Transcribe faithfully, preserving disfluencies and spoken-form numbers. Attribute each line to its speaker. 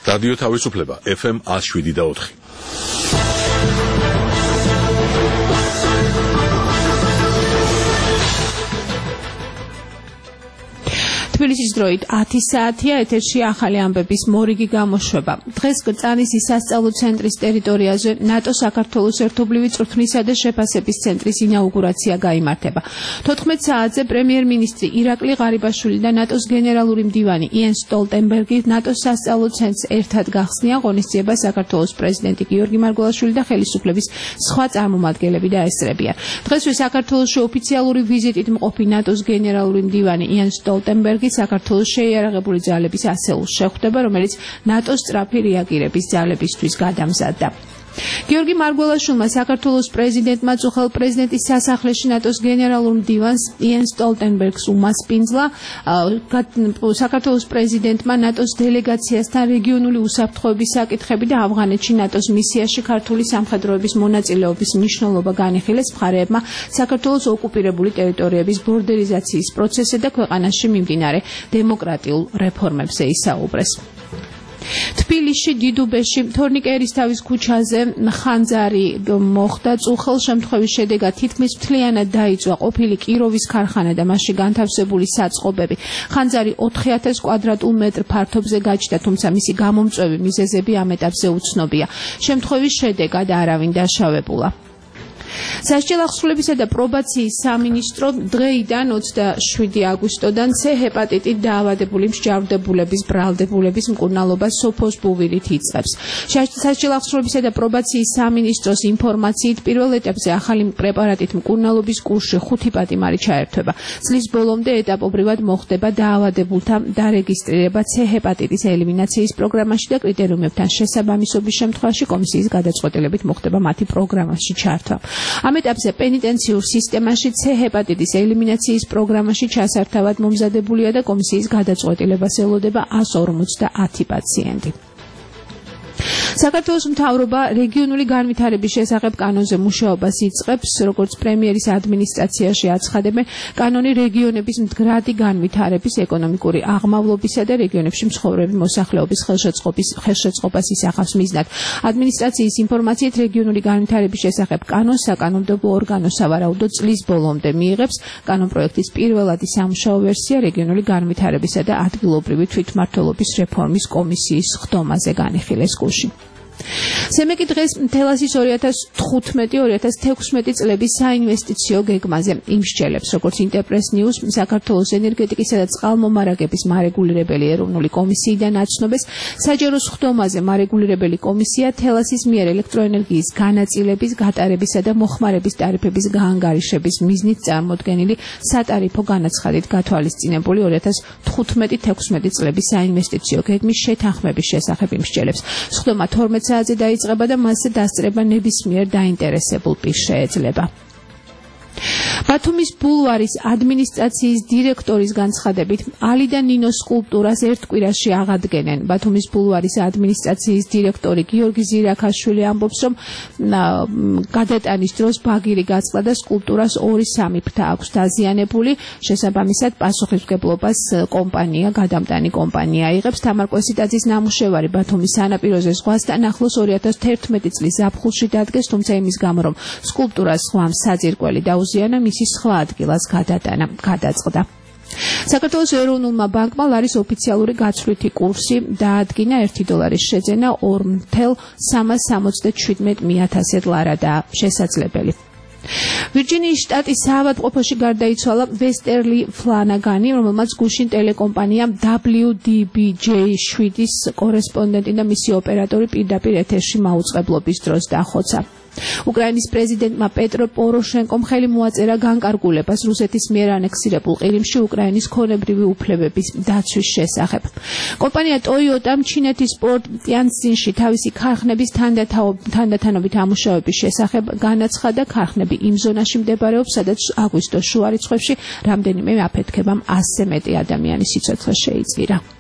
Speaker 1: რადიო თავისუფლება F M one oh seven და four.
Speaker 2: თბილისის დროით ათი საათია, ეთერში ახალი ამბების მორიგი გამოშვება. დღეს კრწანისის სასწავლო ცენტრის ტერიტორიაზე ნატო საქართველოს ერთობლივი წვრთნისა და შეფასების ცენტრის ინაუგურაცია გაიმართება. თოთხმეტ საათზე პრემიერ-მინისტრი ირაკლი ღარიბაშვილი და ნატოს გენერალური მდივანი იენ სტოლტენბერგი ნატოს სასწავლო ცენტრს ერთად გახსნიან. ღონისძიება საქართველოს პრეზიდენტი გიორგი მარგველაშვილი და ხელისუფლების სხვა წარმომადგენლები დაესწრებიან. დღესვე საქართველოში ოფიციალური ვიზიტით მყოფი ნატოს გენერალური მდივანი იენ სტოლტენბერგი საქართველოს შეიარაღებული ძალების ასეულს შეხვდება, რომელიც ნატოს სწრაფი რეაგირების ძალებისთვის გადამზადდა. გიორგი მარგველაშვილმა საქართველოს პრეზიდენტმა წუხელ პრეზიდენტის სასახლეში ნატოს გენერალურ მდივანს იენ სტოლტენბერგს უმასპინძლა. საქართველოს პრეზიდენტმა ნატოს დელეგაციასთან რეგიონული უსაფრთხოების საკითხები და ავღანეთში ნატოს მისიაში ქართული სამხედროების მონაწილეობის მნიშვნელობა განიხილეს. მხარეებმა საქართველოს ოკუპირებული ტერიტორიების ბორდერიზაციის პროცესზე და ქვეყანაში მიმდინარე დემოკრატიულ რეფორმებზე ისაუბრეს. თბილისში დიდუბეში თორნიკე ერისთავის ქუჩაზე ხანძარი მოხდა. წუხელ შემთხვევის შედეგად თითქმის მთლიანად დაიწვა ყოფილი კიროვის ქარხანა და მასში განთავსებული საწყობები. ხანძარი ოთხი ათას კვადრატულ მეტრ ფართობზე გაჩნდა, თუმცა მისი გამომწვევი მიზეზები ამ ეტაპზე უცნობია. შემთხვევის შედეგად არავინ დაშავებულა. სასჯელ ახსრულებისა და პრობაციის სამინისტრო დღეიდან ოცდაშვიდი აგვისტოდან C ჰეპატიტით დაავადებული მსჯავრდებულების ბრალდებულების მკურნალობას სოფოს ბუვილით იწყებს. სასჯელ ახსრულებისა და პრობაციის სამინისტროს ინფორმაციით პირველ ეტაპზე ახალი პრეპარატით მკურნალობის კურსში ხუთი პატიმარი ჩაერთვება. წლის ბოლომდე ეტაპობრივად მოხდება დაავადებულთა დარეგისტრირება C ჰეპატიტის ელიმინაციის პროგრამაში და კრიტერიუმებთან შესაბამისობის შემთხვევაში კომისიის გადაწყვეტილებით მოხდება მათი პროგრამაში ჩართვა. ამ ეტაპზე პენიტენციურ სისტემაში C ჰეპატიტის ელიმინაციის პროგრამაში ჩასართავად მომზადებულია და კომისიის გადაწყვეტილებას ელოდება one forty პაციენტი. საქართველოს მთავრობა რეგიონული განვითარების შესახებ კანონზე მუშაობას იწყებს. როგორც პრემიერის ადმინისტრაციაში აცხადებენ, კანონი რეგიონების მდგრადი განვითარების, ეკონომიკური აღმავლობისა და რეგიონებში მცხოვრები მოსახლეობის ხელშეწყობას ისახავს მიზნად. ადმინისტრაციის ინფორმაციით რეგიონული განვითარების შესახებ კანონს საკანონმდებლო ორგანო სავარაუდოდ წლის ბოლომდე მიიღებს. კანონპროექტის პირველადი სამუშაო ვერსია რეგიონული განვითარებისა და ადგილობრივი თვითმმართველობის რეფორმის კომისიის ხდომაზე განიხილეს გულში. სემეკი დღეს თელასის ორი ათას თხუთმეტი ორი ათას თექვსმეტი წლების საინვესტიციო გეგმაზე იმსჯელებს. როგორც ინტერპრეს ნიუს, საქართველოს ენერგეტიკისა და წყალმომარაგების მარეგულირებელი ეროვნული კომისიიდან აცნობეს, საჯარო სხდომაზე მარეგულირებელი კომისია თელასის მიერ ელექტროენერგიის განაწილების, გატარებისა და მოხმარების ტარიფების გაანგარიშების მიზნით წარმოდგენილი სატარიფო განაცხადით გათვალისწინებული ორი ათას თხუთმეტი თექვსმეტი წლების საინვესტიციო გეგმის შეთანხმების შესახებ იმსჯელებს. სხდომა თორმეტ საათზე დაიწყება და მასზე დასწრება ნებისმიერ დაინტერესებულ პირს შეეძლება. ბათუმის ბულვარის ადმინისტრაციის დირექტორის განცხადებით, ალი და ნინოს სკულპტურას ერთ კვირაში აღადგენენ. ბათუმის ბულვარის ადმინისტრაციის დირექტორი გიორგი ზირაქაშვილი ამბობს, რომ გადატანის დროს ბაგირი გაწყდა და სკულპტურას ორი სამი ფრთა აქვს დაზიანებული. შესაბამისად, პასუხისმგებლობას კომპანია, გადამტანი კომპანია იღებს. თამარ კვესიტაძის ნამუშევარი ბათუმის სანაპიროზე ზღვასთან ახლოს ორი ათას თერთმეტი წლის ზაფხულში დადგეს, თუმცა იმის გამო, რომ სკულპტურას ზღვამ საძირკველი დაუზიანა, მისი სხვა ადგილას გადატანა გადაწყდა. საქართველოს ეროვნულმა ბანკმა ლარის ოფიციალური გაცვლითი კურსი დაადგინა. ერთი დოლარის შეძენა ორ ათას სამოცდაშვიდმეტ მიათასად ლარადაა შესაძლებელი. ვირჯინიის შტატის საავადმყოფოში გარდაიცვალა ვესტერლი ფლანაგანი, რომელმაც გუშინ ტელეკომპანია დაბლიუ დი ბი ჯეი შვიდის კორესპონდენტი და მისი ოპერატორი პირდაპირ ეთერში მაუწყებლობის დროს დახოცა. უკრაინის პრეზიდენტმა პეტრო პოროშენკომ ხელი მოაწერა განკარგულებას რუსეთის მიერ ანექსირებულ ყირიმში უკრაინის ქონებრივი უფლებების დაცვის შესახებ. კომპანია ტოიოტამ ჩინეთის პორტ ტიანცინში თავისი ქარხნების თანდათანობით ამუშავების შესახებ განაცხადა. ქარხნები იმ ზონაში მდებარეობს, სადაც აგვისტოს შუა რიცხვებში რამდენიმე აფეთქებამ ასზე მეტი ადამიანის სიცოცხლე შეიწირა.